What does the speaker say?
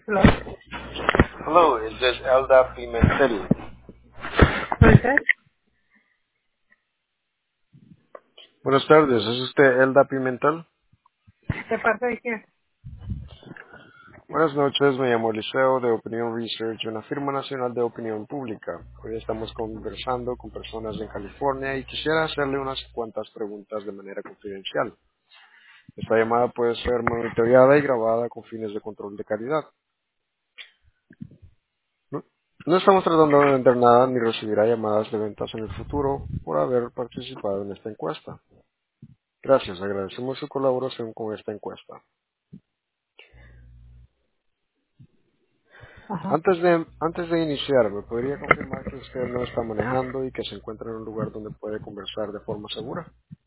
Hello. Hello, is this Elda Pimentel? Entonces, Buenas tardes, ¿es usted Elda Pimentel? ¿de parte de quién? Buenas noches, me llamo Eliseo de Opinion Research, una firma nacional de opinión pública. Hoy estamos conversando con personas en California y quisiera hacerle unas cuantas preguntas de manera confidencial. Esta llamada puede ser monitoreada y grabada con fines de control de calidad. No, no estamos tratando de vender nada ni recibirá llamadas de ventas en el futuro por haber participado en esta encuesta. Gracias, agradecemos su colaboración con esta encuesta. Ajá. Antes de iniciar, ¿me podría confirmar que usted no está manejando y que se encuentra en un lugar donde puede conversar de forma segura?